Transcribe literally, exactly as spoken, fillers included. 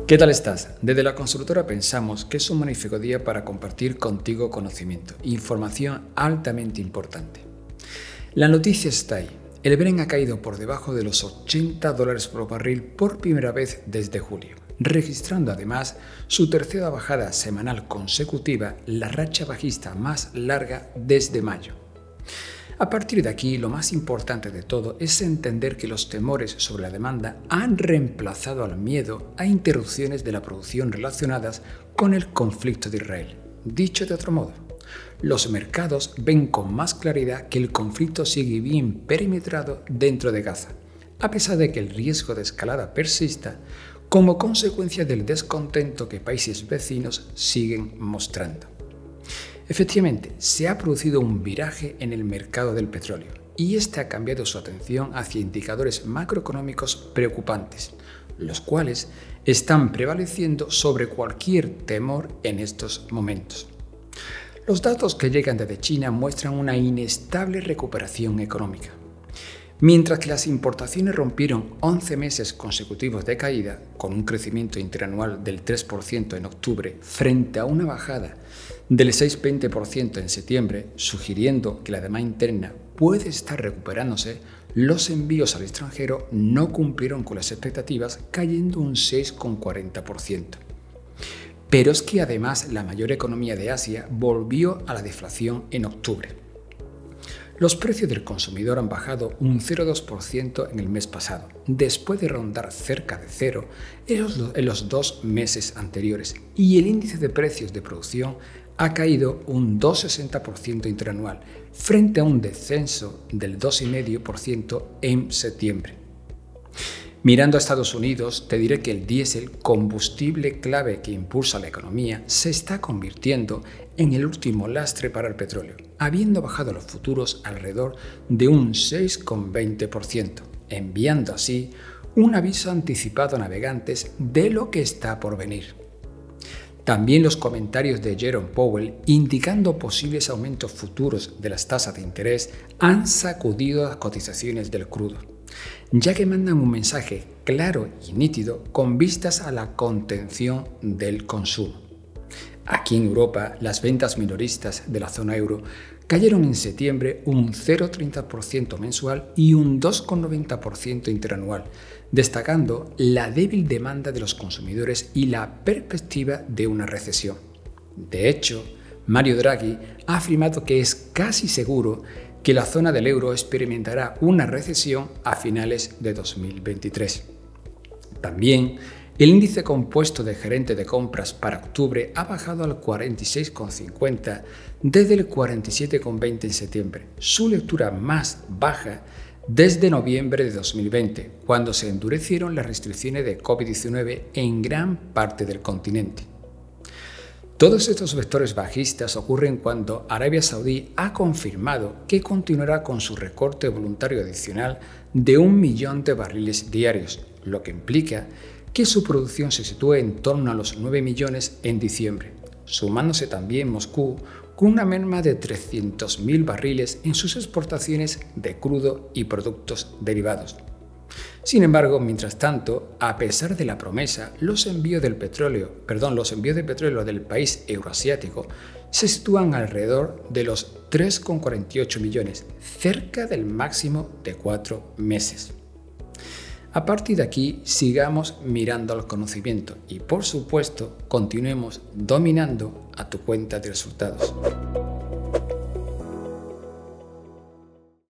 ¿Qué tal estás? Desde la consultora pensamos que es un magnífico día para compartir contigo conocimiento, información altamente importante. La noticia está ahí. El Brent ha caído por debajo de los ochenta dólares por barril por primera vez desde julio, registrando además su tercera bajada semanal consecutiva, la racha bajista más larga desde mayo. A partir de aquí, lo más importante de todo es entender que los temores sobre la demanda han reemplazado al miedo a interrupciones de la producción relacionadas con el conflicto de Israel. Dicho de otro modo, los mercados ven con más claridad que el conflicto sigue bien perimetrado dentro de Gaza, a pesar de que el riesgo de escalada persista como consecuencia del descontento que países vecinos siguen mostrando. Efectivamente, se ha producido un viraje en el mercado del petróleo y este ha cambiado su atención hacia indicadores macroeconómicos preocupantes, los cuales están prevaleciendo sobre cualquier temor en estos momentos. Los datos que llegan desde China muestran una inestable recuperación económica. Mientras que las importaciones rompieron once meses consecutivos de caída, con un crecimiento interanual del tres por ciento en octubre frente a una bajada del seis coma veinte por ciento en septiembre, sugiriendo que la demanda interna puede estar recuperándose, los envíos al extranjero no cumplieron con las expectativas, cayendo un seis coma cuarenta por ciento. Pero es que además la mayor economía de Asia volvió a la deflación en octubre. Los precios del consumidor han bajado un cero coma dos por ciento en el mes pasado, después de rondar cerca de cero en los, en los dos meses anteriores, y el índice de precios de producción ha caído un dos coma sesenta por ciento interanual, frente a un descenso del dos coma cinco por ciento en septiembre. Mirando a Estados Unidos, te diré que el diésel, combustible clave que impulsa la economía, se está convirtiendo en el último lastre para el petróleo, habiendo bajado los futuros alrededor de un seis coma veinte por ciento, enviando así un aviso anticipado a navegantes de lo que está por venir. También los comentarios de Jerome Powell, indicando posibles aumentos futuros de las tasas de interés, han sacudido las cotizaciones del crudo, ya que mandan un mensaje claro y nítido con vistas a la contención del consumo. Aquí en Europa, las ventas minoristas de la zona euro cayeron en septiembre un cero coma treinta por ciento mensual y un dos coma noventa por ciento interanual, destacando la débil demanda de los consumidores y la perspectiva de una recesión. De hecho, Mario Draghi ha afirmado que es casi seguro que la zona del euro experimentará una recesión a finales de dos mil veintitrés. También, el índice compuesto de gerente de compras para octubre ha bajado al cuarenta y seis coma cincuenta desde el cuarenta y siete coma veinte en septiembre, su lectura más baja desde noviembre de dos mil veinte, cuando se endurecieron las restricciones de COVID diecinueve en gran parte del continente. Todos estos vectores bajistas ocurren cuando Arabia Saudí ha confirmado que continuará con su recorte voluntario adicional de un millón de barriles diarios, lo que implica que su producción se sitúe en torno a los nueve millones en diciembre, sumándose también Moscú con una merma de trescientos mil barriles en sus exportaciones de crudo y productos derivados. Sin embargo, mientras tanto, a pesar de la promesa, los envíos del petróleo, perdón, los envíos de petróleo del país euroasiático se sitúan alrededor de los tres coma cuarenta y ocho millones, cerca del máximo de cuatro meses. A partir de aquí, sigamos mirando al conocimiento y, por supuesto, continuemos dominando a tu cuenta de resultados.